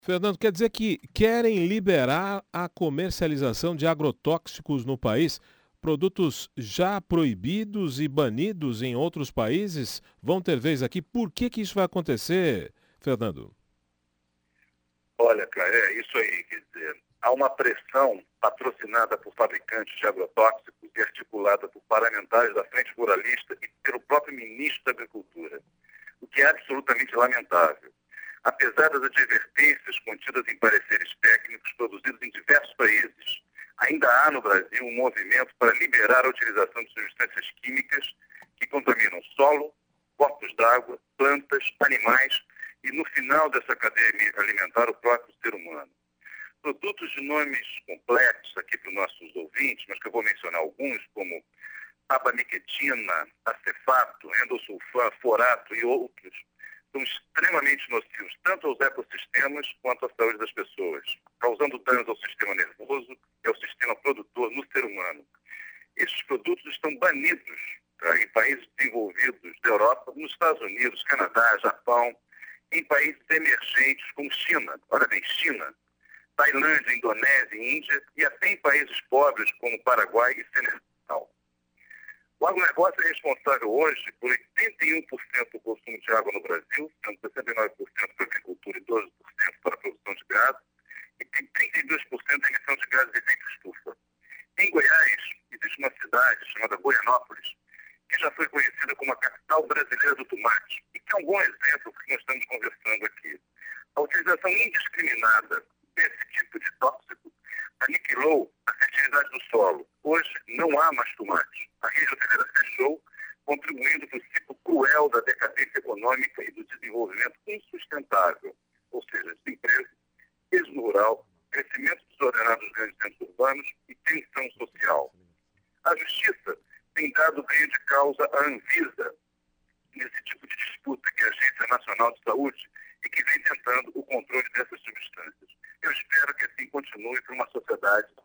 Fernando, quer dizer que querem liberar a comercialização de agrotóxicos no país? Produtos já proibidos e banidos em outros países vão ter vez aqui. Por que isso vai acontecer, Fernando? Olha, cara, é isso aí, quer dizer, há uma pressão patrocinada por fabricantes de agrotóxicos e articulada por parlamentares da Frente Ruralista e pelo próprio ministro da Agricultura, o que é absolutamente lamentável. Apesar das advertências contidas em pareceres técnicos produzidos em diversos países, ainda há no Brasil um movimento para liberar a utilização de substâncias químicas que contaminam solo, corpos d'água, plantas, animais e, no final dessa cadeia alimentar, o próprio ser humano. Produtos de nomes complexos aqui para os nossos ouvintes, mas que eu vou mencionar alguns, como abamiquetina, acefato, endosulfan, forato e outros, são extremamente nocivos tanto aos ecossistemas quanto à saúde das pessoas, causando danos ao sistema nervoso e ao sistema produtor no ser humano. Esses produtos estão banidos em países desenvolvidos da Europa, nos Estados Unidos, Canadá, Japão, em países emergentes como China, olha bem, China, Tailândia, Indonésia, Índia e até em países pobres como Paraguai e Senegal. O agronegócio é responsável hoje por 81% do consumo de água no Brasil, sendo 69% para a agricultura e 12% para a produção de gado, e tem 32% de emissão de gases de efeito estufa. Em Goiás, existe uma cidade chamada Goianópolis, que já foi conhecida como a capital brasileira do tomate, e que é um bom exemplo do que nós estamos conversando aqui. A utilização indiscriminada desse tipo de tóxico aniquilou a fertilidade do solo. Hoje não há mais tomate. A rede hoteleira fechou, contribuindo para o ciclo cruel da decadência econômica e do desenvolvimento insustentável, ou seja, desemprego, êxodo rural, crescimento desordenado dos grandes centros urbanos e tensão social. A Justiça tem dado ganho de causa à Anvisa nesse tipo de disputa, que é a Agência Nacional de Saúde, e que vem tentando o controle dessas substâncias. Eu espero que assim continue para uma sociedade